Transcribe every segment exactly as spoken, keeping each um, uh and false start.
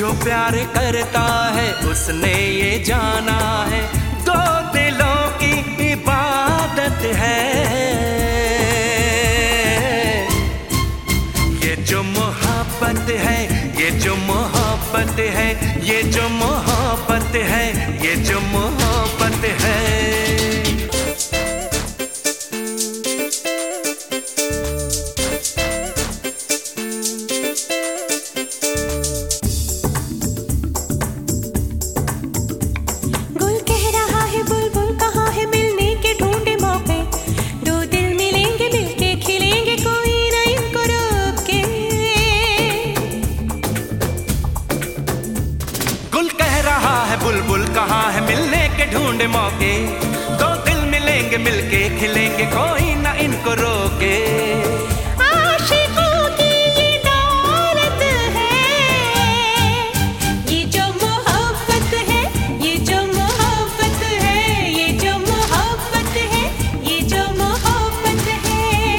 जो प्यार करता है उसने ये जाना है, दो दिलों की इबादत है ये जो मोहब्बत है, ये जो मोहब्बत है, ये जो मोहब्बत है, ये जो मोहब्बत है। बुलबुल कहाँ है मिलने के ढूंढे मौके, दो दिल मिलेंगे मिलके खिलेंगे कोई ना इनको रोके। आशिकों की ये दौलत है, ये जो मोहब्बत है, ये जो मोहब्बत है, ये जो मोहब्बत है, ये जो मोहब्बत है।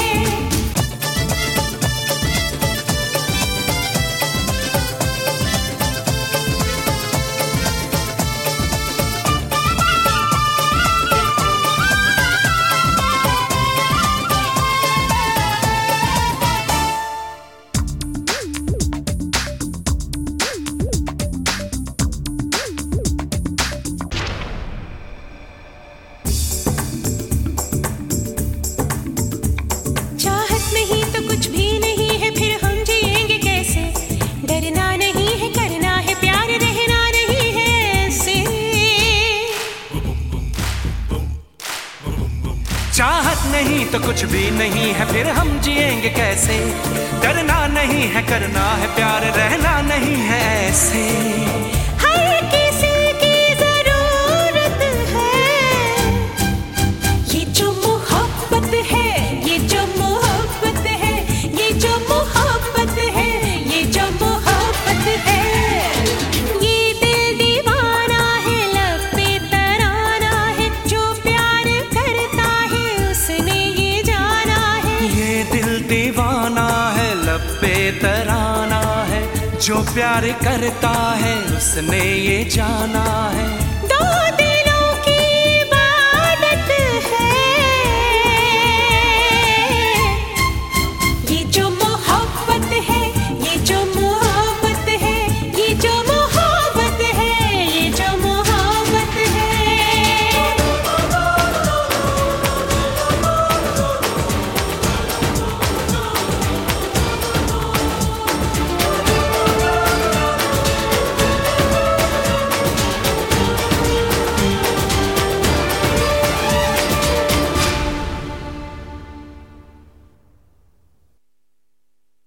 चाहत नहीं तो कुछ भी नहीं है, फिर हम जिएंगे कैसे। डरना नहीं है करना है प्यार, रहना नहीं है ऐसे। हर किसी की जरूरत है, ये जो मोहब्बत है, ये जो मोहब्बत है, ये जो मोहब्बत है, ये जो मोहब्बत है। ये दिल दीवाना है, लब पे तराना है, जो प्यार करता है उसने ये जाना है। ये दिल दीवाना है, लब पे तराना है, जो प्यार करता है उसने ये जाना है।